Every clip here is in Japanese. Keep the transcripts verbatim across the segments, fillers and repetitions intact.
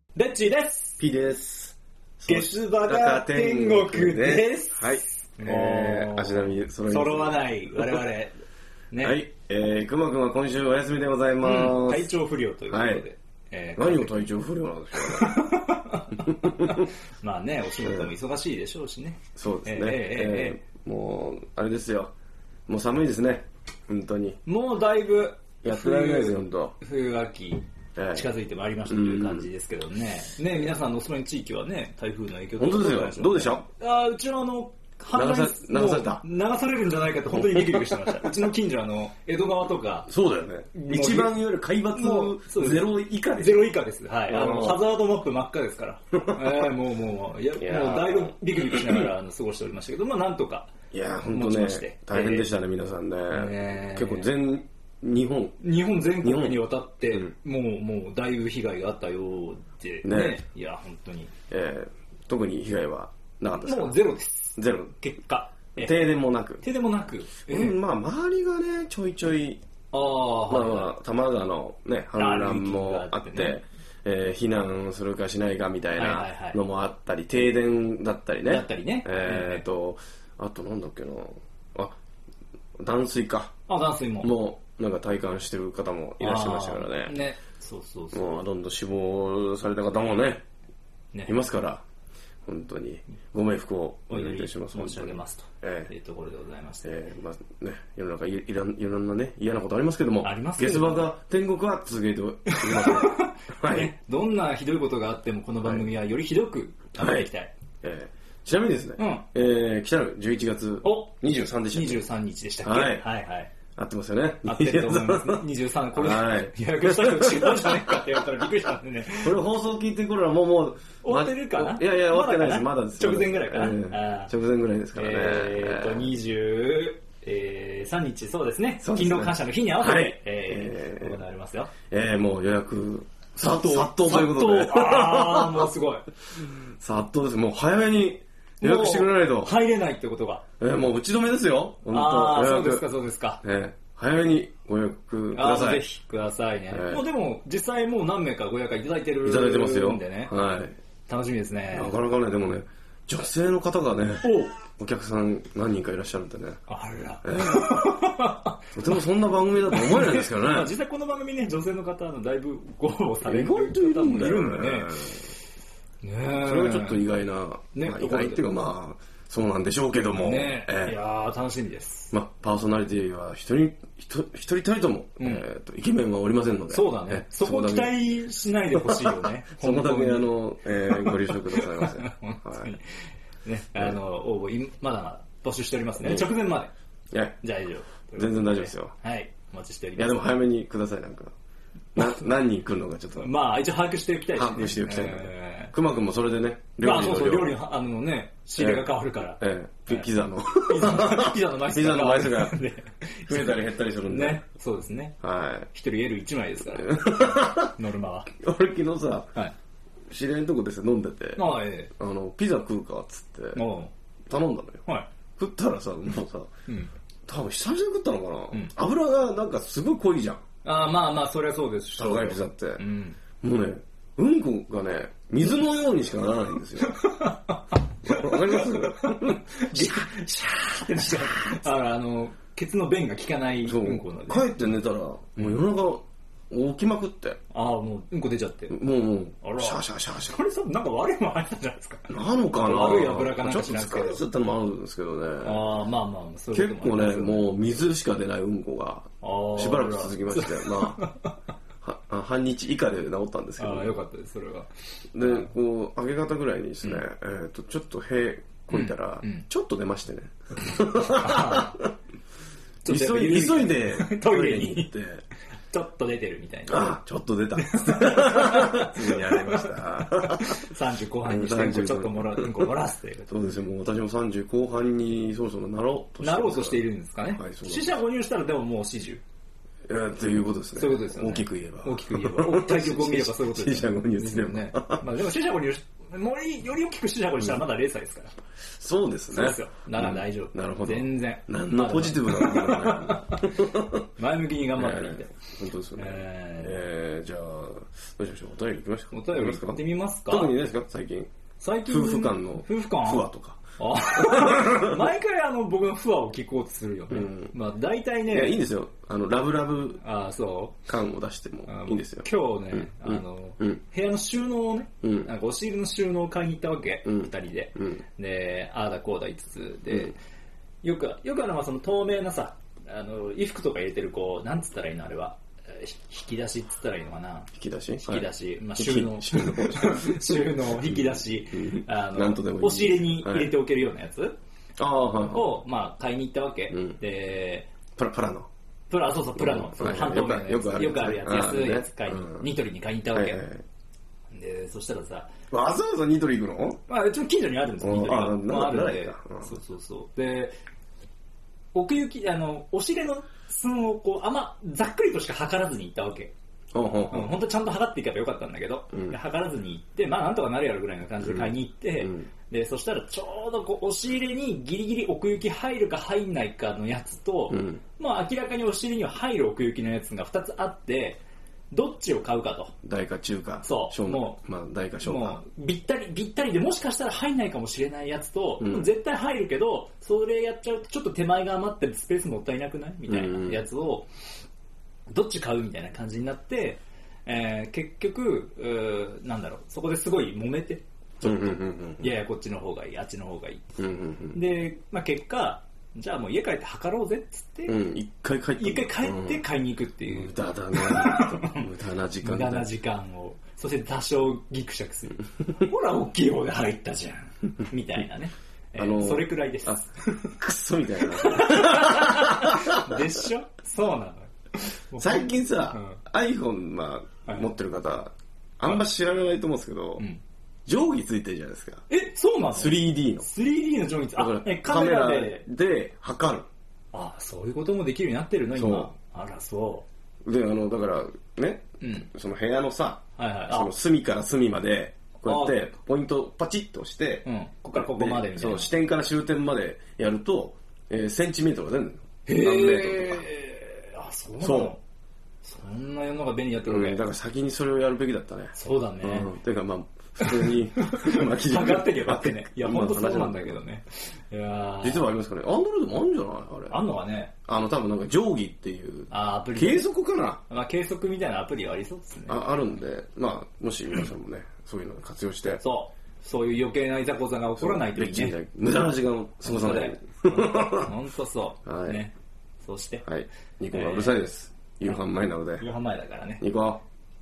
レッチーです。 ピです。 ゲスバガ天国です。 はい。えー、足並み揃い揃わない我々。 ね、はい。えー、くまくんは今週お休みでございます。 うん、体調不良ということで。はいえー、何を体調不良なんですかね。 まあね、お仕事も忙しいでしょうしね。 そうですね。えーえーえー、もう、あれですよ。もう寒いですね。本当に。 もうだいぶ。 やってられないですよ、本当。 冬秋。近づいてまいりましたという感じですけどね。うん、ね皆さんのお住まいの地域はね、台風の影響本当ですよ。どうでしたあうちのあの、 流さ、流された流されるんじゃないかって本当にビクビクしてました。うちの近所あの、江戸川とか。 そうだよね。一番いわゆる海抜ゼロ以下です。 ゼロ以下です。はい。あの、ハザードマップ真っ赤ですから。えー、もうもう、いや、もうだいぶビクビクしながらあの過ごしておりましたけど、まあなんとか。 いや、本当ね、大変でしたね、皆さんね。えー、結構全、日本日本全国にわたって、うん、もうもうだいぶ被害があったようでね、ねいや本当に、 えー、特に被害はなかったですか？ もうゼロです。 ゼロ。 結果停電もなく。 停電もなく。 えー、うん、まあ周りがねちょいちょい、 ああ、 まあまあ多摩川のね氾濫もあって、ねえー、避難するかしないかみたいなのもあったり、停電だったりね。 だったりね。 えーと、あとなんだっけな、あ、断水か。 あ、断水も。 もうなんか体感してる方もいらっしゃいましたからね。 ね、そうそうそう。 もうどんどん死亡された方もね、ねいますから、本当にご冥福をお願いいたします。 申し上げますと、えー、いうところでございまして、 えーまあね、世の中いいろんなね嫌なことありますけども、 ありますけどゲスバガ天国は続けていきます。 はい、ね。どんなひどいことがあってもこの番組はよりひどく頑張っていきたい。はいえー、ちなみにですね、うんえー、来たるじゅういちがつにじゅうさんでしたっけ？ にじゅうさんにちでしたっけ？はいはいはい。 合ってますよね。 合ってると思いますね。にじゅうさん、これ、はい、予約したの違うんじゃないかって言われたらびっくりしたんでね。 これ放送聞いてくるのはもう、もう、 終わってるかな？ いやいや、終わってないです。まだです。 直前ぐらいかな。えー、直前ぐらいですからね。 えーと、にじゅうさんにち、そうですね。勤労感謝の日に合わせて、はいえー、行われますよ。 えー、もう予約、殺到、殺到ということで。 ああ、もうすごい。 殺到です。もう早めに、予約してくれないと入れないってことが、 えー、もう打ち止めですよ。 本当ああそうですかそうですか、 えー、早めにご予約ください。 ぜひくださいね、えー、もうでも実際もう何名かご予約いただいてるんでね。 いただいてますよ。はい。 楽しみですね。 なかなかねでもね女性の方がねお客さん何人かいらっしゃるんでね。 あら、 えー、とてもそんな番組だと思えないんですけどね。 まあ実際この番組ね女性の方のだいぶご応募される方もいるんでね。 ねそれはちょっと意外な、ねまあ、意外っていうかまあそうなんでしょうけども、 ねえー、いやー楽しみです。 まあパーソナリティは一人一人たりとも、うんえー、とイケメンはおりませんので、 そうだね。えそこ期待しないでほしいよね。 そこだけあの、えー、ご了承くださいませ。 本当に、はい、ねあの応募まだ募集しておりますね。直前まで。 はい。 じゃあ以上。 全然大丈夫ですよ。 はいお待ちしております。 いやでも早めにくださいなんか。な何人来るのかちょっとまあ一応把握しておきたいし、ね、 把握しておきたいので、えー、くまくんもそれでね料理の量、まあ、そうそう料理のあのね仕入れが変わるから、 えーえー、ピザのピザの枚数が増えたり減ったりするんで、 ね、そうですね。 はい一人 エルいち 枚ですからノルマは。 俺昨日さ、 はい、 知り合いのとこでさ飲んでて、 あ、えー、あのピザ食うかっつって頼んだのよ、 はい、 食ったらさもうさ、うん、多分久々に食ったのかな、うん、油がなんかすごい濃いじゃん。 ああまあまあそりゃそうです。 高いピザって、うん、もうねうんこがね水のようにしかならないんですよ。わかります？ シャーってなっちゃう。あのケツの便が効かないうんこなんで。 帰って寝たらもう夜中起きまくって。 ああもううんこ出ちゃって。 もうもうシャーシャーシャーシャー。 これさなんか悪いもん入ったんじゃないですか。 なのかな。 悪い油かなんかしないですけど。 ちょっと疲れちゃったのもあるんですけどね。 ああまあまあそういうこともありますよね。結構ねもう水しか出ないうんこがしばらく続きましてまあ半日以下で治ったんですけど、 ああよかったですそれは。 でこう明け方ぐらいにですね、うんえー、とちょっと屁こいたら、うんうん、ちょっと出ましてね急い急いでトイレに行ってちょっと出てるみたいな。 ああちょっと出たすぐにやりましたさんじゅう後半にしてちょっともらうんこ漏らすというそうですよ。もう私もさんじゅう後半にそろそろなろうとしてなろうとしているんですかね、はい、四捨五入したらでももう四十えー、っていうことですね。 そういうことですよね。 大きく言えば。 大きく言えば。対局を見ればそういうことですね。四捨五入すればね。まあでも四捨五入もりより大きく四捨五入したらまだれいさいですから。 そうですね。 そうですよ。だから大丈夫。 なるほど。 全然。 何のポジティブなのかな。 前向きに頑張ってみて。 本当ですよね。えー、じゃあ、どうしましょう。お便り行きましょうか。 お便り行ってみますか。 特にないですか最近。 最近。 夫婦間の。 夫婦間。 不和とか。 毎回あの僕の不和を聞こうとするよね。うん、まあ大体ね。 いや、いいんですよ。あの、ラブラブあそう感を出してもいいんですよ。 今日ね、うん、あの、うん、部屋の収納をね、うん、なんか押し入れの収納を買いに行ったわけ、うん、二人で。うん、で、ああだこうだ言いつつ、で、うん、よく、よくあの、その透明なさ、あの、衣服とか入れてるこう、なんつったらいいのあれは。引き出しっつったらいいのかな引き出し引き出し、はい、まあ収納収納引き出し、あの押し入れに入れておけるようなやつ、はい、をまあ買いに行ったわけ、うん、でプラプラのプラそうそうプラの、うん、その半透明のやつ、よくあるよくあるやつ安いやつ買いに、 うん、 ニトリに買いに行ったわけ、はいはいはい、でそしたらさわざわざニトリ行くの？ まあうちの近所にあるんですよニトリが、まあ、あるんで、うん、そうそうそうで奥行きあの押し入れの寸をこうあんまざっくりとしか測らずに行ったわけ。うん、本当ちゃんと測っていけばよかったんだけど、うん、測らずに行ってまあなんとかなるやろぐらいの感じで買いに行って、うん、でそしたらちょうどこう押し入れにギリギリ奥行き入るか入んないかのやつと、うん、まあ明らかに押し入れには入る奥行きのやつがふたつあってどっちを買うかと大か中かそうもう、まあ、大か小かもうびったりびったりでもしかしたら入んないかもしれないやつと、うん、絶対入るけどそれやっちゃうとちょっと手前が余ってスペースもったいなくないみたいなやつを、うん、どっち買うみたいな感じになって、えー、結局うなんだろうそこですごい揉めてちょっと、うんうんうんうん、いやいやこっちの方がいいあっちの方がいい、うんうんうん、で、まあ、結果じゃあもう家帰って測ろうぜっつって、 うん、一回帰って一回帰って買いに行くっていう、 うん、無駄だな無駄な時間無駄な時間をそして多少ギクシャクするほら大きい方で入ったじゃんみたいなね、えー、あのー、それくらいですクソみたいなでしょそうなの最近さ、うん、iPhone、まあ、持ってる方、はい、あんま知らないと思うんですけど、うん定規ついてるじゃないですか。 え、そうなのスリーディー の。 スリーディー の定規ついてる。あ、え、 カメラでで測る。 あ、そういうこともできるようになってるの今。あら、そう。 で、あの、だからね、うん、その部屋のさ、はいはい、その隅から隅まで、こうやってポイントをパチッと押して、うん、 ここからここまでみたいな。 そう、支点から終点までやると、えー、センチメートルが出るのよ。 へー。何メートルとか。あ、そうなのそう。そんな世の中便利になってるわけ、 うん、だから先にそれをやるべきだったね。 そうだね。 うん、ていうかまあ、普通に測ってけばってね。いや、ほんとそうなんだけどね。いや実はありますかね。アンドロイドもあるんじゃないあれ。 あんのかね。 あの、多分なんか定規っていう。 あ、アプリ。 計測かなまあ、計測みたいなアプリがありそうですね。 あ、あるんで、まあ、もし皆さんもね、そういうのを活用して。 そう。そういう余計ないざこざが起こらないといいね。 無駄な時間を過ごさない。 ほんとそう。はい。ね。そして。 はい。ニコがうるさいです。夕飯前なので。 夕飯前だからね。 ニコ。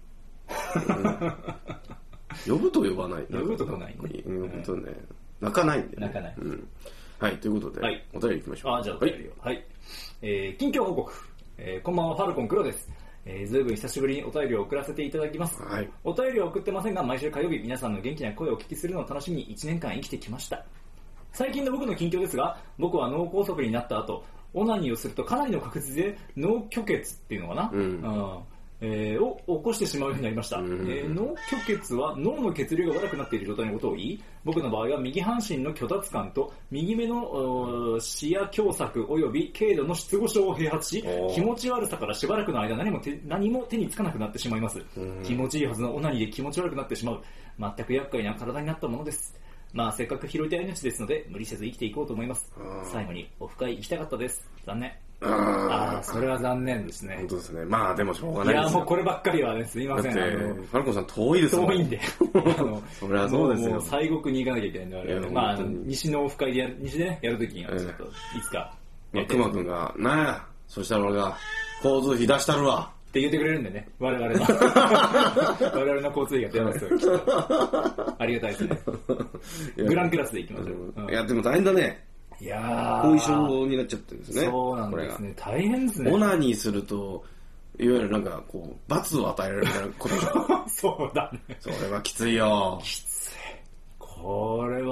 呼ぶと呼ばない。 呼ぶと来ないね。 うん、本当ね。泣かないんで、ね。 泣かない。 うん。はい、ということで、はい、お便り行きましょう。 あ、じゃあお便りを。はい。はい、えー、近況報告。えー、こんばんは、ファルコン黒です。えー、ずいぶん久しぶりにお便りを送らせていただきます。はい。お便りを送ってませんが、毎週火曜日、皆さんの元気な声をお聞きするのを楽しみにいちねんかん生きてきました。最近の僕の近況ですが、僕は脳梗塞になった後、オナニーをするとかなりの確率で脳虚血っていうのかな、うんうんえー、を起こしてしまうようになりました、うんえー、脳虚血は脳の血流が悪くなっている状態のことを言い、僕の場合は右半身の虚脱感と右目の視野狭窄及び軽度の失語症を併発し、気持ち悪さからしばらくの間何も 手, 何も手につかなくなってしまいます、うん、気持ちいいはずのオナニーで気持ち悪くなってしまう、全く厄介な体になったものです。まあせっかく拾いたい命ですので無理せず生きていこうと思います。最後にオフ会行きたかったです。残念。ああ、それは残念ですね。 本当ですね。まあでもしょうがないですよ。 いやもうこればっかりはね、すいません。 だってファルコンさん遠いですもん。 遠いんで。あのそれはそうですよ。 もう西国に行かなきゃいけないんだから、まあ西のオフ会でやる西でねやるときにはちょっといつか。 まあくまくんがなんや、そしたら俺が交通費出したるわ。 って言ってくれるんでね、我々の我々の交通費が出ますよ、きっと。ありがたいですね。グランクラスで行きましょう。 うん、いやでも大変だね。 いや後遺症になっちゃってるんですね。 そうなんですね。大変ですね。 オナニーするといわゆるなんかこう罰を与えられるみたいなことでしょ。 そうだね。 それはきついよ。 きつい。これは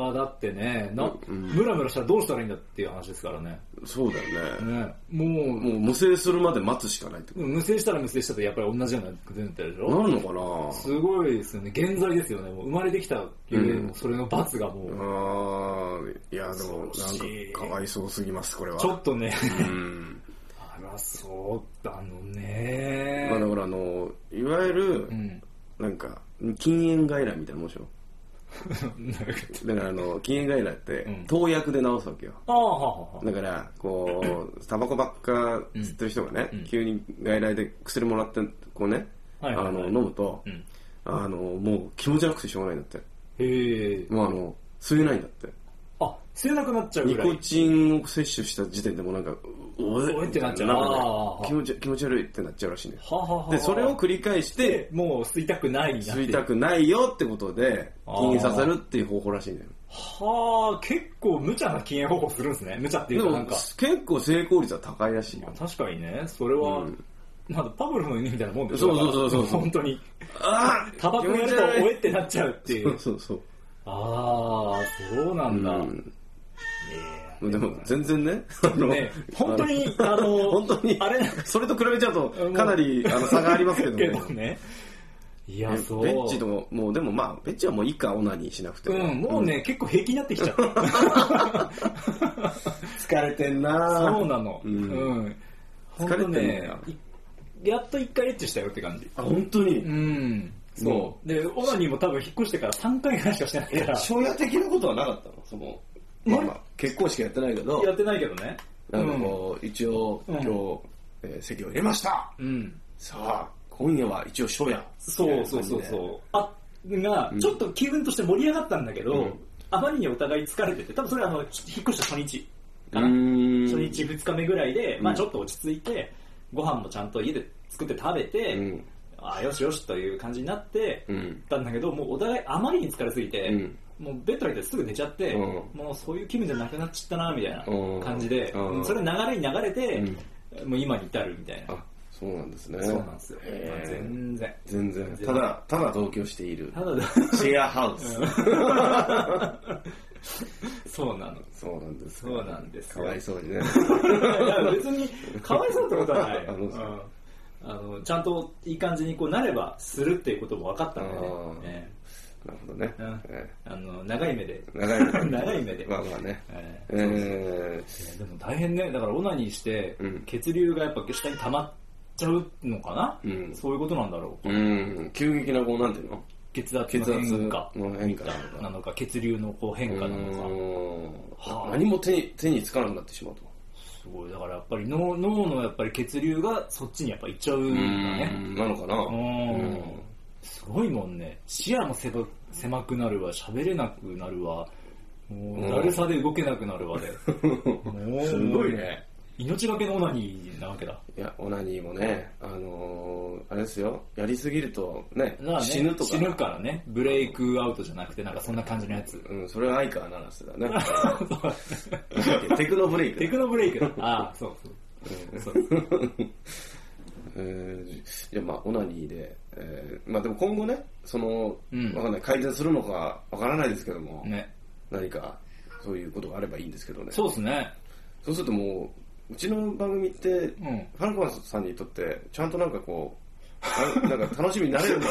はだってね、な、うん、ムラムラしたらどうしたらいいんだっていう話ですからね。 そうだよね。 ね、もう、 もう無制するまで待つしかないってこと。 無制したら無制したとやっぱり同じようなことになってるでしょ。 なるのかな。 すごいですよね。現在ですよね。もう生まれてきたゆえ、うん、それの罰がもう。 ああ、いやでもなんかかわいそうすぎますこれは。 ちょっとね。うんあら、そうだのね。 まあだからあの、いわゆる、うん、なんか、禁煙外来みたいなもんでしょ。だからあの、禁煙外来って、投薬で治すわけよ。うん、だから、こう、タバコばっか吸ってる人がね、うん、急に外来で薬もらって、こうね、はいはいはい、あの、飲むと、うん、あの、もう気持ち悪くてしょうがないんだって。へー。もうあの、吸えないんだって。 あ、吸えなくなっちゃうぐらい。 ニコチンを摂取した時点でもなんか、 おえってなっちゃう。 なんかね、気持ち、気持ち悪いってなっちゃうらしいね。はははで、それを繰り返して、 もう吸いたくない吸いたくないよってことで、禁煙させるっていう方法らしいんだよ。 はあ、結構無茶な禁煙方法するんですね。無茶っていうかなんか。 結構成功率は高いらしいよ。 確かにね、それは、うん、なんかパブロフの犬みたいなもんでしょ。そうそうそうそう。 本当に。ああタバコやるとおえってなっちゃうっていう。 そうそうそう。 ああ、そうなんだ。うんでも全然ね、 ね本当に、あの、 本当に、あれ、それと比べちゃうとかなりあの差がありますけどね。けどね。 いや、そう。 ベッチと、もうでもまあ、ベッチはもういいか、オナニーしなくても。 うん、もうね、うん、結構平気になってきちゃう。 疲れてんなそうなの。うん。うん、疲れてんね。やっと一回エッチしたよって感じ。 あ、本当に？ うん。そう。で、オナニーも多分引っ越してからさんかいぐらいしかしてないから。 初夜的なことはなかったの？そのまあまあ、結婚式やってないけど。 やってないけどね。 なんかこう、一応、今日、えー、席を入れました。うん。さあ、今夜は一応初夜。 そうそうそうそう。あ、が、ちょっと気分として盛り上がったんだけど、うん、あまりにお互い疲れてて、多分それはあの、引っ越した初日かな。初日ふつかめぐらいで、まあちょっと落ち着いて、ご飯もちゃんと家で作って食べて、うん、あよしよしという感じになってたんだけど、もうお互いあまりに疲れすぎて、うんもうベッドに入ってすぐ寝ちゃって、うん、もうそういう気分じゃなくなっちゃったなみたいな感じで、うん、それ流れに流れて、うん、もう今に至るみたいな。 あ、そうなんですね。 そうなんですよ。全然。 全然。ただ、ただ同居している。ただシェアハウス。 そうなの。 そうなんです。 そうなんです。 かわいそうにね。いや別にかわいそうってことはない。あの、あのちゃんといい感じにこうなればするっていうことも分かったんでね。 なるほどね。うん、 えー、あの長い目で。 長い目で。 長い目で。 まあまあね。 えーえー、でも大変ね。だからオナニーして、うん、血流がやっぱ下に溜まっちゃうのかな、うん、そういうことなんだろう。 うん。急激なこうなんていうの血圧の変化の変化なのか、血流のこう変化なのか。はあ、何も手に手につかなくなってしまうと。 すごい。だからやっぱり脳脳のやっぱり血流がそっちにやっぱ行っちゃうんだね。 なのかな。 うんすごいもんね。視野も狭狭くなるわ、喋れなくなるわ、もうだるさで動けなくなるわで。 もうすごいね。 命がけのオナニーなわけだ。 いや、オナニーもね、あのー、あれですよ、やりすぎるとね、ね死ぬとか。 死ぬからね、ブレイクアウトじゃなくて、なんかそんな感じのやつ。 うん、それは相川七瀬だね。テクノブレイク。 テクノブレイクだ。ああ、そうそう。うん、そうえー、じゃあまあオナニーで、えー、まあでも今後ねその、うん、わかんない改善するのかわからないですけども、ね、何かそういうことがあればいいんですけどね。 そうですね。 そうするともううちの番組って、うん、ファルコンさんにとってちゃんとなんかこうなんか楽しみになれるんだ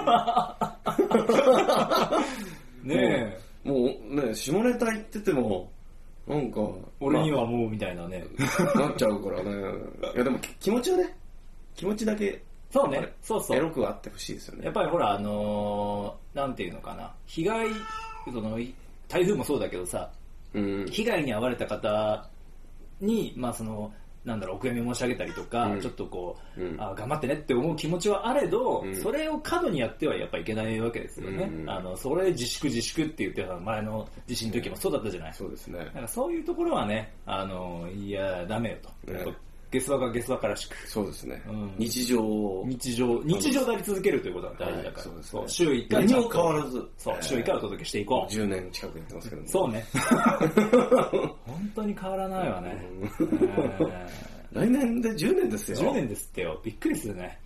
な。 ねえ。もうね下ネタ言っててもなんか俺にはもうみたいなね、 まあ、なっちゃうからね。いやでも気持ちはね。気持ちだけそうねそうそうエロくあってほしいですよね。 やっぱりほらあのー、なんていうのかな被害その台風もそうだけどさ、うん、被害に遭われた方にまあそのなんだろうお悔やみ申し上げたりとか、うん、ちょっとこう、うん、あ頑張ってねって思う気持ちはあれど、うん、それを過度にやってはやっぱいけないわけですよね、うん、あのそれ自粛自粛って言ってた前の地震の時もそうだったじゃない、うん、 そうですね。 なんかそういうところはねあのいやダメよと、ねゲス若がゲス若らしく。 そうですね。うん、日常を。 日常、日常であり続けるということが大事だから。はい、そうですね。週いっかい。何も変わらず。 そう、週いっかいお届けしていこう。 じゅうねん近くやってますけども。 そうね。本当に変わらないわね。 来年でじゅうねんですよ。 じゅうねんですってよ。びっくりするね。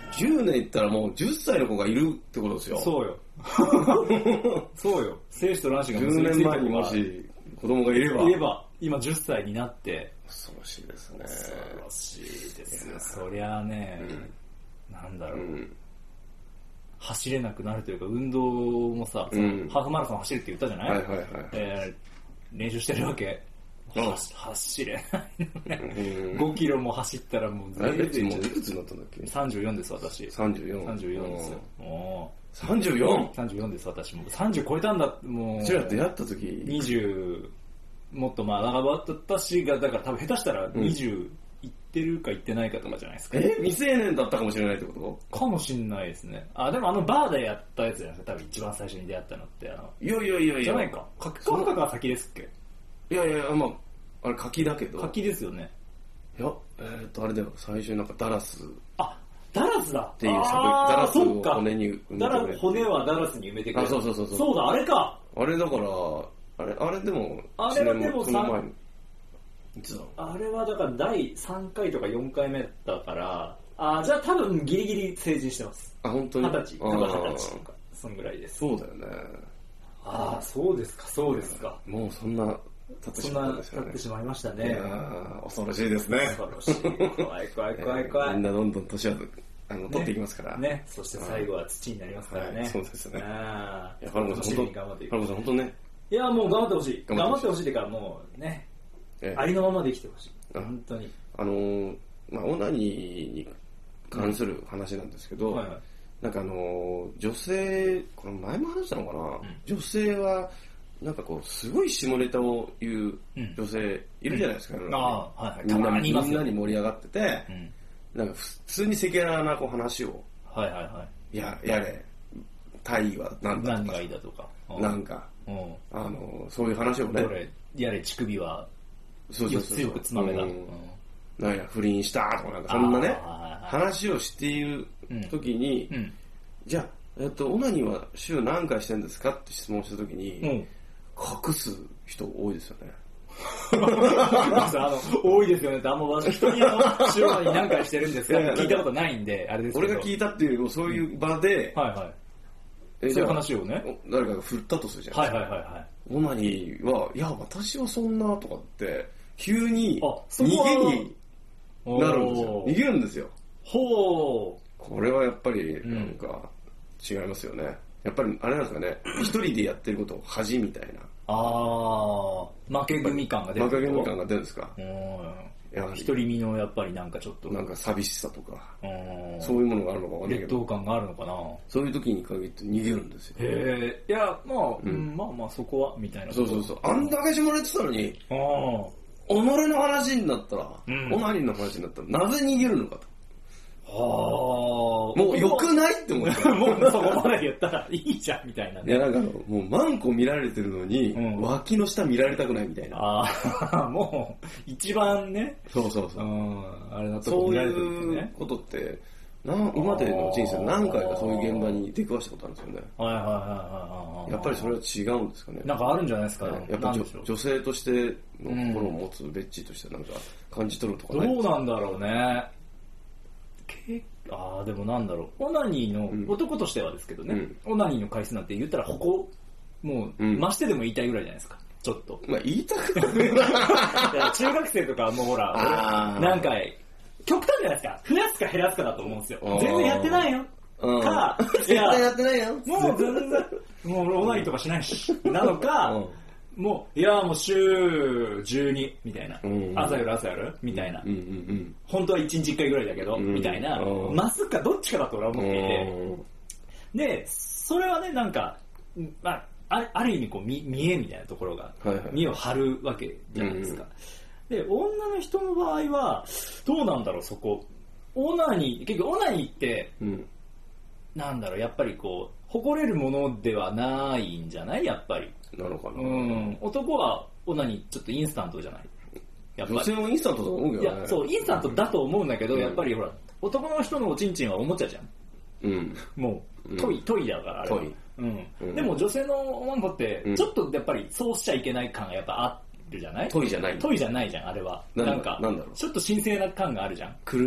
じゅうねんいったらもうじゅっさいの子がいるってことですよ。 そうよ。そうよ。精子と卵子が結びついた子がじゅうねんまえにもし子供がいれば。 いれば、今じゅっさいになって。 恐ろしいですね。 恐ろしいですよ。そりゃあね、うん、なんだろう、うん。走れなくなるというか、運動もさ、うん、ハーフマラソン走るって言ったじゃない？はいはいはい。えー、練習してるわけ。走れないのね。ごキロも走ったらもう全然。もういくつになったんだっけ？ さんじゅうよんです、私。 さんじゅうよん。 さんじゅうよんですよ。おさんじゅうよん？ さんじゅうよんです、私も。さんじゅう超えたんだ、もう。 うちら出会った時。 にじゅう、もっとまあ、だから私が、だから多分下手したらにじゅういってるかいってないかとかじゃないですか。 え未成年だったかもしれないってことかもしんないですね。あ、でもあのバーでやったやつじゃないですか、多分一番最初に出会ったのって。あのいやいやいやいや。 じゃないか。かかかが先ですっけ？ いやいや、まあ、あれ柿だけど。 柿ですよね。 いや、えー、っと、あれだよ、最初になんかダラス。 あ、ダラスだっていうダラスを骨に埋めてくれて。骨はダラスに埋めてくれあ、そうそうそうそう。 そうだ、あれか。 あれだから、あれ、あれでも、 あれはでもその前に。 あれはだからだいさんかいとかよんかいめだから、あ、じゃあ多分ギリギリ成人してます。 あ、本当に？ 二十歳、多分二十歳とか、そんぐらいです。 そうだよね。 ああ、そうですか、そうですか。 もうそんな、経ってしまったんですよね。 経ってしまいましたね。 いや恐ろしいですね。 恐ろしい。怖い怖い怖い怖い。 みんなどんどん年はあの取っていきますから。 ね。そして最後は土になりますからね。 そうですね。 ああ。いや、ファルコさん本当、ファルコさん本当ね。 いや、もう頑張ってほしい。頑張ってほしいっていうか、もうね、ありのままで生きてほしい。本当に。 あの、まあ、オナニーに関する話なんですけど、なんかあの、女性、これ前も話したのかな、女性は、なんかこう、すごい下ネタを言う女性いるじゃないですか。みんなみんなに盛り上がってて、なんか普通に赤裸々なこう話を、 はいはいはい。 や、やれ、体位は何だとか。 何がいいだとか。 なんか、あの、そういう話をね。 やれ、乳首は、 そうそうそう。 強くつまめだ。 なんや、不倫したとかなんか、そんなね、話をしている時に、じゃあ、えっと、オナニーは週何回してるんですかって質問した時に、隠す人多いですよね。 あの多いですよねって、あんま私人にあの、週に何回してるんですかって聞いたことないんで、あれですけど。 俺が聞いたっていうよりも、そういう場で、 はいはい。えそういう話をね。 誰かが振ったとするじゃないですか。 はいはいはいはい。 オナニーは、いや、私はそんなとかって、急に逃げになるんですよ。逃げるんですよ。 ほう。 これはやっぱり、なんか、違いますよね。やっぱり、あれなんですかね、一人でやってることを恥みたいな。 ああ、負け組感が出る。 負け組感が出るんですか。 一人身のやっぱりなんかちょっと。 なんか寂しさとか、そういうものがあるのかわかんないけど。 劣等感があるのかな。 そういう時に限って逃げるんですよ。 へえ、いや、まあ、うん、まあまあそこは、みたいな。 そうそうそう。あんだけ下ネてたのに、己の話になったら、オナニーの話になったら、なぜ逃げるのかと。 はあ。 もう良くないって思って。 もうそこまで言ったらいいじゃんみたいなね。 いやなんかもうマンコ見られてるのに、うん、脇の下見られたくないみたいな。 ああ、もう一番ね。 そうそうそう。 うん、あれだとそういうことって、な今までの人生何回かそういう現場に出くわしたことあるんですよね。 はいはいはいはい。 やっぱりそれは違うんですかね。 なんかあるんじゃないですかね。 やっぱり女性としての心を持つベッチーとしてなんか感じ取るとかね。 どうなんだろうね。ああ、でもなんだろう。オナニーの、うん、男としてはですけどね、うん、オナニーの回数なんて言ったらここ、もう、うん、増してでも言いたいぐらいじゃないですか。ちょっと。 まあ言いたくない。 中学生とかもうほら、何回、極端じゃないですか。増やすか減らすかだと思うんですよ。全然やってないよ。か、 絶対やってないよ。 もう全然、もうオナニーとかしないし。なのか、もう、いやもう週じゅうにみたいな。うんうん、朝夜朝夜みたいな、うんうんうん。本当はいちにちいっかいぐらいだけど、うん、みたいな。増すかどっちかだと俺は思っていて。で、それはね、なんか、まあ、あ, ある意味こう見、見えみたいなところが、はいはい、見を張るわけじゃないですか。うんうん、で、女の人の場合は、どうなんだろう、そこ。オナニー、結局オナニーって、うん、なんだろう、やっぱりこう、誇れるものではないんじゃないやっぱり。 なのかな。 うん。男はオナニーちょっとインスタントじゃない。 やっぱり女性もインスタントだと思うけどね。 いや、そう、インスタントだと思うんだけど、うん、やっぱりほら、男の人のおちんちんはおもちゃじゃん。うん。もう、トイ、トイだから、あれは。トイ。うん。うん、でも女性のおまんこって、ちょっとやっぱりそうしちゃいけない感がやっぱあるじゃない？ トイじゃない。 トイじゃないじゃん、あれは。なんか、なんだろう。ちょっと神聖な感があるじゃん。 車？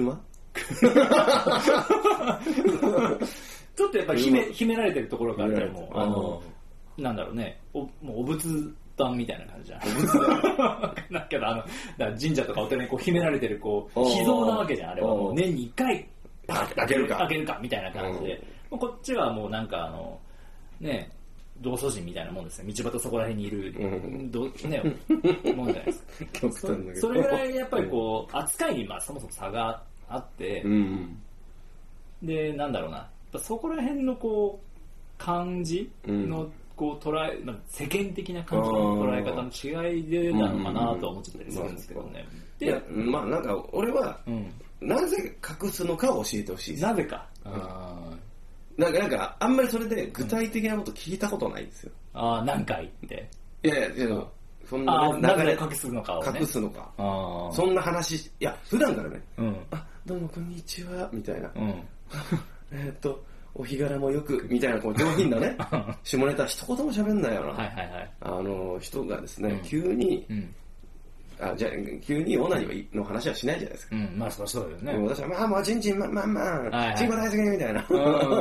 ちょっとやっぱり秘め、秘められてるところがあっても、あの、なんだろうね、お、もうお仏壇みたいな感じじゃん。お仏壇だけど、あの、だから神社とかお寺にこう秘められてる、こう、秘蔵なわけじゃん、あれは。もう年に一回、 パッ開けるか。 開けるか、みたいな感じで。こっちはもうなんかあの、ね、道祖神みたいなもんですね。道端そこら辺にいる、うん、どね、もんじゃないですか。極端だけど。それぐらいやっぱりこう、扱いにまあそもそも差があって、うん、で、なんだろうな。そこら辺のこう、感じの、こう捉え、まあ、世間的な感じの捉え方の違いでなのかなとは思っちゃったりするんですけどね。 いや、まあなんか俺は、うん、なぜ隠すのかを教えてほしいです。 なぜか。 あなんか、なんか、あんまりそれで具体的なこと聞いたことないんですよ。 うん、ああ、何回って。 いやいや、いやそんな、ね、なぜ隠すのかを、ね。 隠すのか。あそんな話、いや、普段からね、うん、あ、どうもこんにちは、みたいな。うん、えっと、お日柄もよく、みたいな、こう、上品なね、下ネタ一言も喋んないよな。はいはいはい。あの、人がですね、うん、急に、うんあじゃあ急にオナニーの話はしないじゃないですか。 うん、まあそうだよね。 私はまあまあチンチンまあまあまあチンコ大好きみたいな。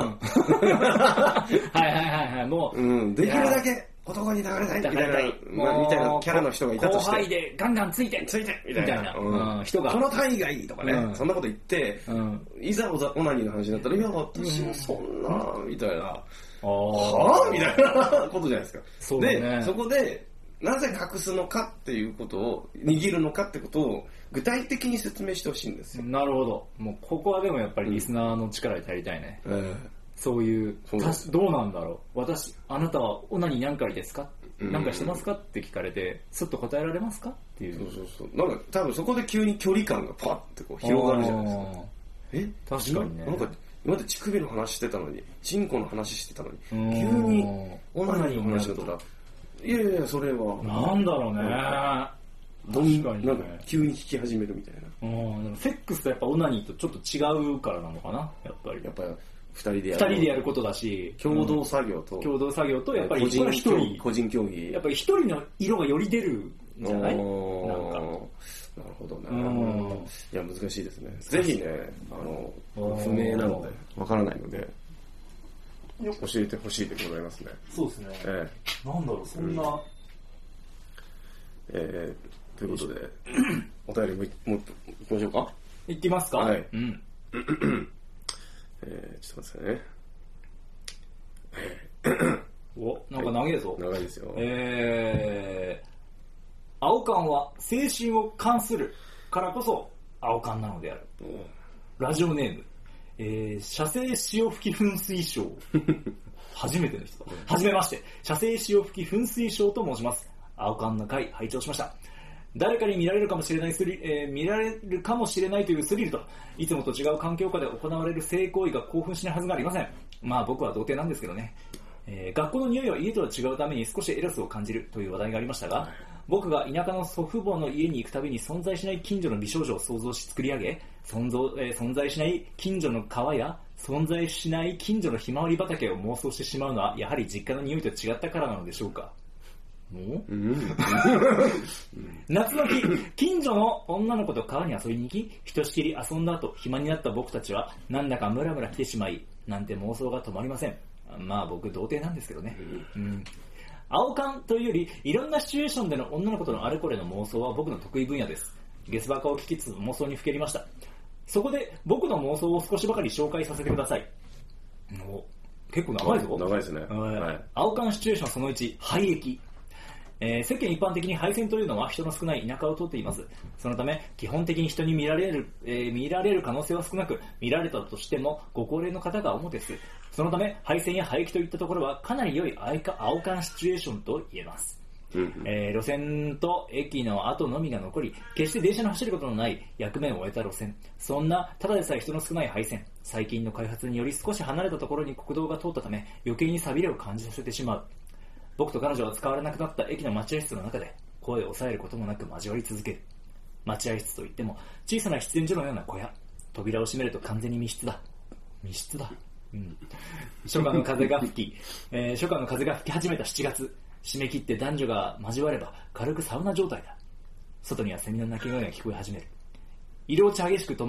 はいはいはいはいもう、 うん、できるだけ男に抱かれたいみたいなまあみたいなキャラの人がいたとして。 後輩でガンガンついてついてみたいな、 うん、人がこの単位がいいとかね、うん、そんなこと言って、うん、いざオナニーの話になったらいや私はそんなみたいな、はあみたいなことじゃないですか。そうだね、でそこでなぜ隠すのかっていうことを握るのかってことを具体的に説明してほしいんですよ。 なるほど。もうここはでもやっぱりリスナーの力で足りたいね、うん、そういうどうなんだろう私あなたはオナニー何回ですか何回してますかって聞かれてすっと答えられますかっていう。 そうそうそうなんか多分そこで急に距離感がパッてこう広がるじゃないですか。 え確かにね。 なんか今まで乳首の話してたのにチンコの話してたのに急にオナニーの話だったらいやいやそれはなんだろうね。 どん確かに、ね、なんか急に弾き始めるみたいな。 うん、セックスとやっぱオナニーとちょっと違うからなのかなやっぱり。 やっぱり二人でやる。二人でやることだし、 共同作業と、 うん、共同作業とやっぱり一人個人競技。 やっぱり一人の色がより出るんじゃない？なんか。なるほどね。いや難しいですね。ぜひねあの不明なのでわからないので。教えてほしいでございますね。 そうですね。ええ、なんだろうそんな、うん、 えー、ということでお便りももっといきましょうか。 いきますか。はい。うん。 えー、ちょっと待ってくださいね。おなんか長いぞ。 長いですよ。 えー、青缶は精神を関するからこそ青缶なのである。ラジオネーム。えー、射精潮吹き噴水症初めての人だ。はじめまして射精潮吹き噴水症と申します。青缶の回拝聴しました。誰かに見られるかもしれないスリ、えー、見られるかもしれないというスリルといつもと違う環境下で行われる性行為が興奮しないはずがありません。まあ僕は童貞なんですけどね、えー、学校の匂いは家とは違うために少しエロスを感じるという話題がありましたが、僕が田舎の祖父母の家に行くたびに存在しない近所の美少女を想像し作り上げ、存在、えー、存在しない近所の川や存在しない近所のひまわり畑を妄想してしまうのはやはり実家の匂いと違ったからなのでしょうか。うん、夏の日、近所の女の子と川に遊びに行き、ひとしきり遊んだ後暇になった僕たちはなんだかムラムラ来てしまい、なんて妄想が止まりません。まあ僕童貞なんですけどね、うん、青缶というよりいろんなシチュエーションでの女の子とのあれこれの妄想は僕の得意分野です。ゲスバカを聞きつつ妄想にふけりました。そこで僕の妄想を少しばかり紹介させてください。お結構長いぞ。 長いですね、はい、 青缶シチュエーションそのいち、廃液。えー、世間一般的に廃線というのは人の少ない田舎を通っています。そのため基本的に人に見られる、えー、見られる可能性は少なく、見られたとしてもご高齢の方が主です。そのため廃線や廃駅といったところはかなり良い青缶シチュエーションと言えます。えー、路線と駅の後のみが残り、決して電車の走ることのない役目を終えた路線。そんなただでさえ人の少ない廃線、最近の開発により少し離れたところに国道が通ったため余計に寂れを感じさせてしまう。僕と彼女は使われなくなった駅の待合室の中で声を抑えることもなく交わり続ける。待合室といっても小さな喫煙所のような小屋。扉を閉めると完全に密室だ。密室だ。うん、初夏の風が吹き、えー、初夏の風が吹き始めたしちがつ、締め切って男女が交われば軽くサウナ状態だ。外にはセミの鳴き声が聞こえ始める。色落ち激しく止ま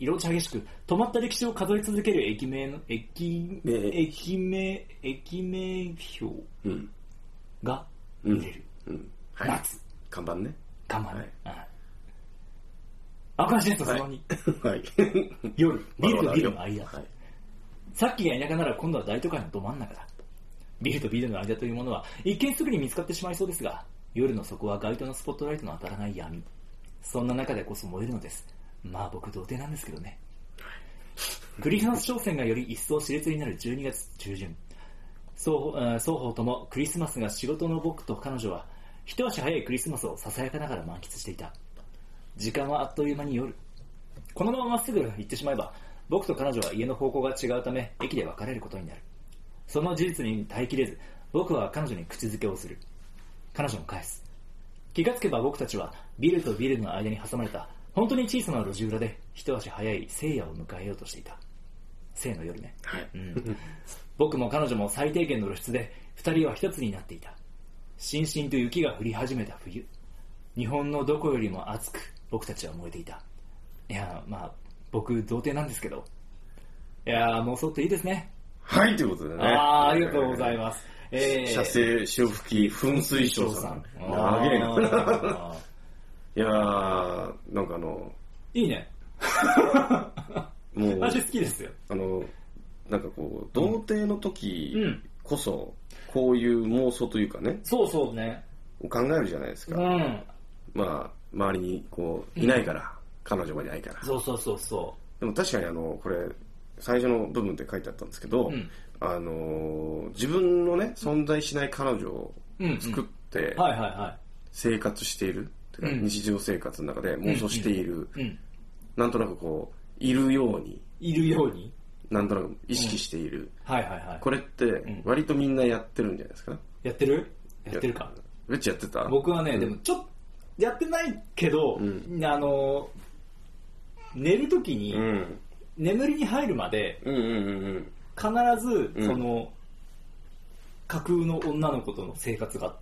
色落ち激しく、止まった歴史を数え続ける駅名の、駅、駅名、駅名表が見れる。うんうん、はい、夏。 看板ね。 看板ね。はい。アクアシエストそのに。 はい。 夜、ビルとビルの間。はい、さっきが田舎なら今度は大都会のど真ん中だ。ビルとビルの間というものは一見すぐに見つかってしまいそうですが、夜の底は街灯のスポットライトの当たらない闇。そんな中でこそ燃えるのです。まあ僕童貞なんですけどね。クリスマス商戦がより一層熾烈になるじゅうにがつ中旬。双方、双方ともクリスマスが仕事の僕と彼女は一足早いクリスマスをささやかながら満喫していた。時間はあっという間に夜。このまままっすぐ行ってしまえば、僕と彼女は家の方向が違うため駅で別れることになる。その事実に耐えきれず、僕は彼女に口づけをする。彼女も返す。気がつけば僕たちはビルとビルの間に挟まれた本当に小さな路地裏で一足早い聖夜を迎えようとしていた。聖の夜ね、はいうん、僕も彼女も最低限の露出で二人は一つになっていた。しんしんと雪が降り始めた冬、日本のどこよりも熱く僕たちは燃えていた。いやまあ僕童貞なんですけど、いや妄想っていいですね。 はいということでね、 あありがとうございます。 えー、射精潮吹き噴水賞さん。長えな。いやー、なんかあの、 いいね。もう、私好きですよ。 あの、なんかこう、童貞の時こそ、こういう妄想というかね。 そうそうね。 考えるじゃないですか。うん。まあ、周りにこう、いないから、うん、彼女もいないから。 そうそうそうそう。 でも確かにあの、これ、最初の部分で書いてあったんですけど、うんあのー、自分のね存在しない彼女を作って生活している、うんうん、日常生活の中で妄想している、うんうん、なんとなくこういるようにいるようになんとなく意識している、 うんはいはいはい、これって割とみんなやってるんじゃないですか。 やってるやってるか。 ウェッチやってた？ 僕はね、うん、でもちょっとやってないけど、うん、あの寝るときに、うん、眠りに入るまで、うんうんうんうん必ずその、うん、架空の女の子との生活があった。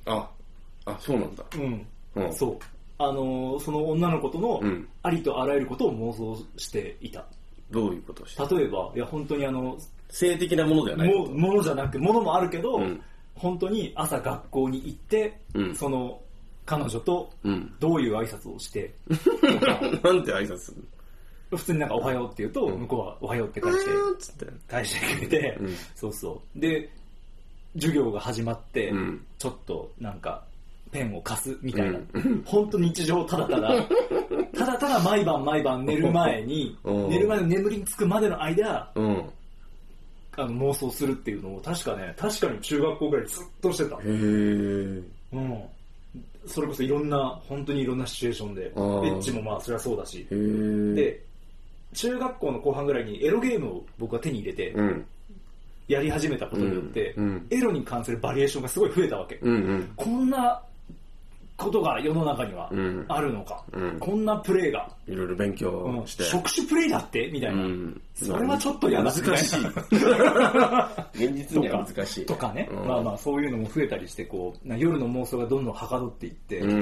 あ、あ、そうなんだ。 うん。うん、そう。あのその女の子とのありとあらゆることを妄想していた。 どういうことをして？ 例えば、いや本当にあの性的なものではない。 もものじゃなく、ものもあるけど、うん、本当に朝学校に行って、うん、その彼女とどういう挨拶をして、 うん、なんて挨拶する？ 普通になんかおはようって言うと、うん、向こうはおはようって返して返してくれて、うん、そうそうで授業が始まって、うん、ちょっとなんかペンを貸すみたいな、うん、本当に日常ただただただただ毎晩毎晩寝る前に寝る前の眠りにつくまでの間、うん、あの妄想するっていうのを確かね確かに中学校ぐらいずっとしてた。へー、うん、それこそいろんな本当にいろんなシチュエーションでエッチもまあそれはそうだしで中学校の後半ぐらいにエロゲームを僕は手に入れて、うん、やり始めたことによって、うんうん、エロに関するバリエーションがすごい増えたわけ、うんうん、こんなことが世の中にはあるのか、うん、こんなプレイがいろいろ勉強して、 うん、職種プレイだってみたいな、うん、それはちょっとやだ難しい現実には難しいとかね、うん、まあまあそういうのも増えたりしてこう夜の妄想がどんどんはかどっていって、うん、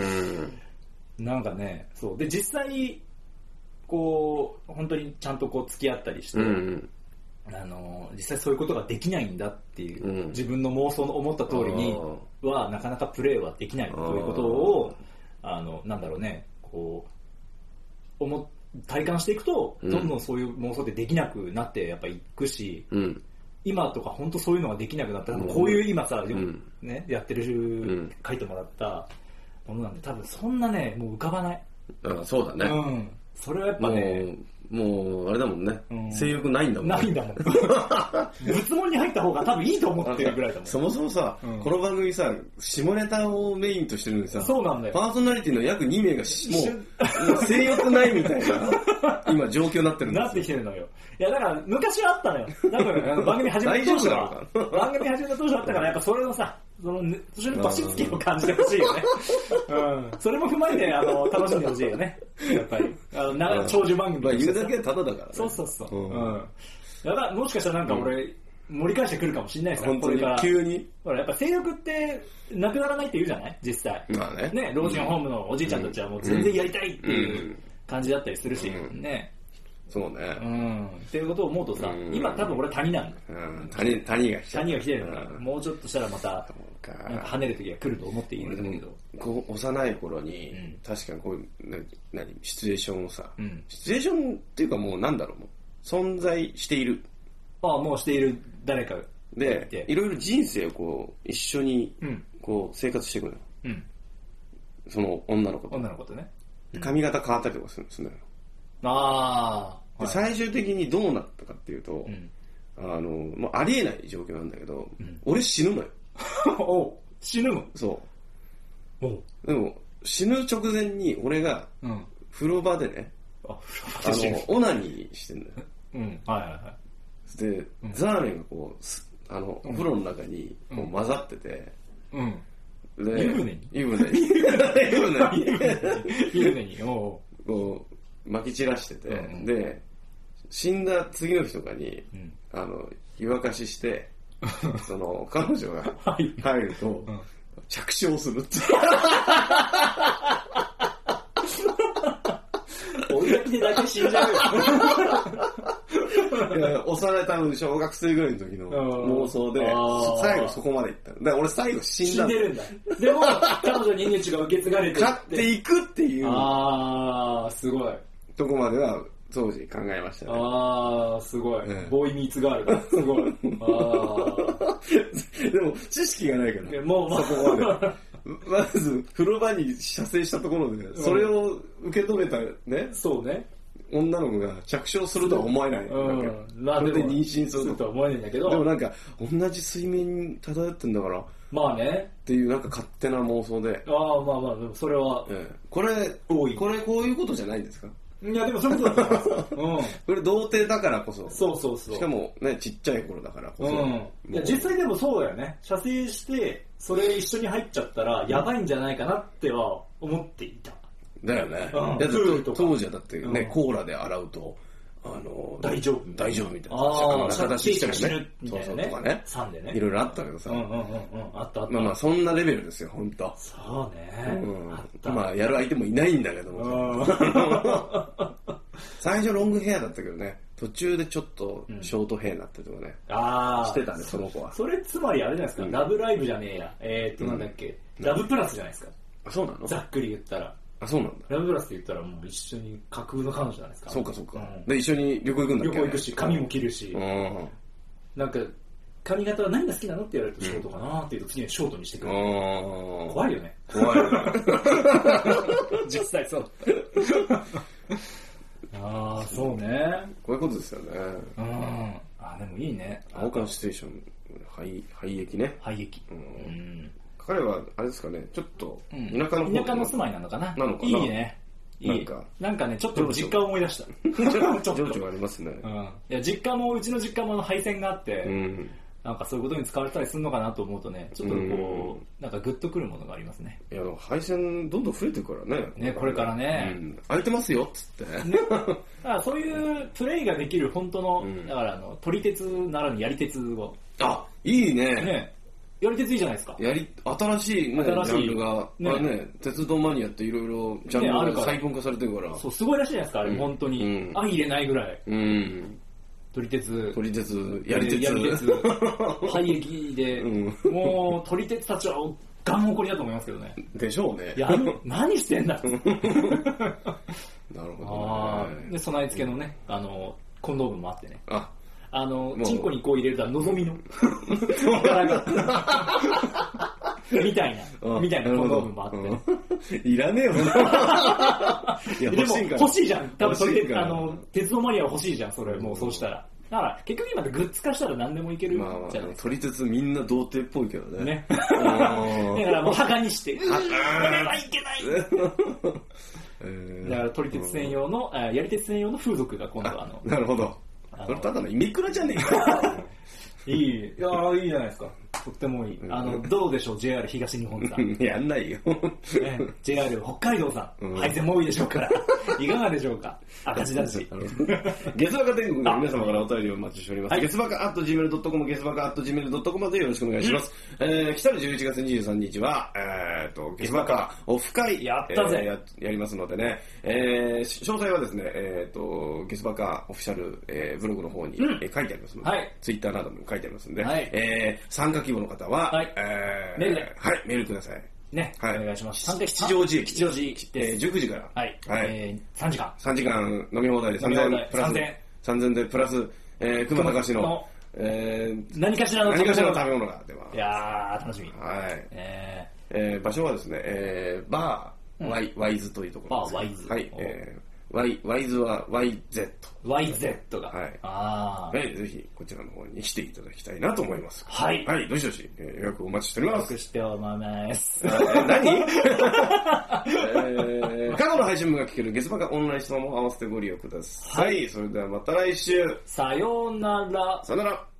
なんかねそうで実際こう本当にちゃんとこう付き合ったりして、うんうんあの実際そういうことができないんだっていう、うん、自分の妄想の思った通りにはなかなかプレーはできないということをあのなんだろうねこう思体感していくと、うん、どんどんそういう妄想ってできなくなってやっぱいくし、うん、今とか本当そういうのができなくなったら、うん、こういう今さ、うんね、やってる、うん、書いてもらったものなんで多分そんなねもう浮かばない。 あそうだね、うん、 それはやっぱねもうあれだもんね、うん、性欲ないんだもんないんだもん仏門に入った方が多分いいと思ってるぐらいだもんそもそもさ、うん、この番組さ下ネタをメインとしてるのにさそうなんだよパーソナリティの約に名がもうもう性欲ないみたいな今状況になってるんですよなってきてるのよ。いやだから昔はあったのよ多分番組始めた当初は番組始めた当初あったからやっぱそれのさその途中のバシつきを感じてほしいよね、うん、それも踏まえてあの楽しんでほしいよねやっぱりあの長長寿番組まあ言うだけただだからねそうそうそう、うんうん、だからもしかしたらなんか俺、うん、盛り返してくるかもしれないですね本当に急にほらやっぱ性欲ってなくならないって言うじゃない実際まあねね老人ホームのおじいちゃんたちはもう全然やりたいっていう感じだったりするし、うん、ねそうね。 うん。っていうことを思うとさ、今多分俺は谷なんだ。 うん。谷、谷が来た。 谷が来てるから、もうちょっとしたらまた、なんか跳ねる時が来ると思っているんだけど。 こう、幼い頃に、うん、確かにこういう、な、何、シチュエーションをさ、うん、シチュエーションっていうかもうなんだろう、もう存在している。 ああ、もうしている誰かで、いろいろ人生をこう、一緒に、こう、生活していくのよ。うん。その女の子と。 女の子とね。 髪型変わったりとかするんですね。 ああ。 最終的にどうなったかっていうと、うん、あの、まあ、ありえない状況なんだけど、うん、俺死ぬのよ。 お死ぬの？ そう。おでも、死ぬ直前に俺が、風呂場でね、うん、あ、風呂場であの、オナニーしてんだよ。 うん、はいはいはい。 で、うん、ザーメンがこう、あの、お風呂の中にこう混ざってて、うん。 で、湯船に湯船に。湯船に。 湯船に。こう、撒き散らしてて、うん、で、死んだ次の日とかに、うん、あの、湯沸かしして、その、彼女が入ると、うん、着床するって。 追い焼きでだけ死んじゃうよ。 いや、幼い多分小学生ぐらいの時の妄想で、最後そこまで行った。だから俺最後死んだ。 死んでるんだ。でも、彼女に命が受け継がれて勝っていくっていう。 あー、すごい。 とこまでは当時考えましたね。 あー、すごい。うん、ボーイミーツガール。すごい。あー。でも、知識がないから。もう、まあ、そこまで。まず、風呂場に射精したところで、それを受け止めたね。 そうね。 女の子が着床するとは思えない。うん。まあ、それで妊娠するとは思えないんだけど。 でもなんか、同じ水面に漂ってんだから。 まあね。 っていうなんか勝手な妄想で。 ああ、まあまあ、でもそれは。 ええ、これ、多い。これこういうことじゃないんですか？ いや、でもそういうことだと思います。うん。 これ童貞だからこそ。 そうそうそう。 しかもね、ちっちゃい頃だからこそ。うん。 いや、実際でもそうだよね。射精して、それ一緒に入っちゃったら、やばいんじゃないかなっては思っていた。 だよね。うん、だって当時はだってね、うん、コーラで洗うと、あの、 大丈夫。 大丈夫みたいな。 ああ、 仲出ししたりね。 そうそうとかね。酸でね。 いろいろあったけどさ。 うんうんうんうん。あったあった。 まあまあ、そんなレベルですよ、ほんと。 そうね。うん。あった。 まあ、やる相手もいないんだけども。最初ロングヘアだったけどね。途中でちょっとショートヘアになったりとかね。ああ。してたね、その子は。 それつまりあれじゃないですか。ラブライブじゃねえや。えーっと、なんだっけ。ラブプラスじゃないですか。 あ、そうなの？ ざっくり言ったら。 あ、そうなんだ。 ラブプラスって言ったらもう一緒に架空の彼女じゃないですか。 そうかそうか。うん、で、一緒に旅行行くんだっけ？ 旅行行くし、髪も切るし。うん、なんか、髪型は何が好きなのって言われるとショートかなって言うと次にショートにしてくる。うん、怖いよね。 怖いよね。 実際そう。ああ、そうね。 こういうことですよね。 うん。あ、でもいいね。 青缶ステーション、廃、廃液ね。 廃液。 うん。彼は、あれですかね、ちょっと、田舎の方、 うん、田舎の住まいなのかな。 なのかな。 いいね。いい。なんか、なんかね、ちょっと実家を思い出した。 情緒がありますね。 うん。いや、実家も、うちの実家も配線があって、うん、なんかそういうことに使われたりするのかなと思うとね、ちょっとこう、うん、なんかグッとくるものがありますね。 いや、配線どんどん増えてるからね。 ね、これからね。 うん、空いてますよ、つって。ね。 だからそういうプレイができる本当の、うん、だからあの、撮り鉄ならぬやり鉄を。 あ、いいね。 ね。やり鉄いいじゃないですか。 やり、新しいね、新しいジャンルが、ね、あれね、鉄道マニアっていろいろジャンルが細分化されてるから。 そう、すごいらしいじゃないですか、あれ、うん、本当に。うん、相入れないぐらい。 うん。 撮り鉄。 撮り鉄、やり鉄。 やり鉄。廃液で、うん、もう、撮り鉄たちはガン怒りだと思いますけどね。 でしょうね。 やる何してんだなるほどね。で、備え付けのね、あの、コンドームもあってね。 ああの、チンコにこう入れると、のぞみの。みたいな、みたいなコンドームもあって。 いらねえよ、 いや、でも欲しいじゃん。多分それで、あの、鉄道マニアは欲しいじゃん、それ、もうそうしたら。だから、結局今グッズ化したら何でもいけるじゃないですか。まあ、 取り鉄みんな童貞っぽいけどね。 ね。だからもう墓にして、これはいけないだから取り鉄専用の、やり鉄専用の風俗が今度あの。 なるほど。それただのイメクラじゃねえか。 いい、いやーいいじゃないですか。とってもいい。あの、どうでしょう、ジェイアール 東日本さん。 やんないよ。 ね、ジェイアール 北海道さん、うん、配線も多いでしょうから。いかがでしょうか。赤字だし。 月バカ天国の皆様からお便りをお待ちしております。月バカ アットジーメールドットコム、月バカ アットジーメールドットコム までよろしくお願いします。うん、えー、来たるじゅういちがつにじゅうさんにちは、ええっと、ゲスバカオフ会、 やったぜ、 えー、や, やりますのでね、えー、詳細はですね、えっと、ゲスバカオフィシャル、えー、ブログの方に、うん、えー、書いてありますので、はい、ツイッターなどにも書いてありますので、はい、えー、参加希望の方は、はい、えー、 メールで、 はい、メールください。 ね、はい、お願いします。 吉祥寺駅。 吉祥寺駅。 えー、じゅうくじから。 はい。はい。えー、さんじかん。 さんじかん飲み放題でさんぜんえん。プラス。さんぜんえんでプラス、えー、熊高氏の、えー、 何かしらの食べ物が出ます。 いやー、楽しみ。 はい。えー、えー、場所はですね、えー、バー、ワイ、ワイズというところです。 バー、ワイズ。 はい。えーワイ、ワイズは ワイゼット。 ワイゼット が。 はい。 ああ。 はい、ぜひこちらの方に来ていただきたいなと思います。 はい。 はい、どしどし、えー、予約お待ちしております。 予約しております。 えー、何えー、過去の配信分が聞けるゲスバカオンラインストアも合わせてご利用ください。はい。それではまた来週。 さようなら。 さようなら。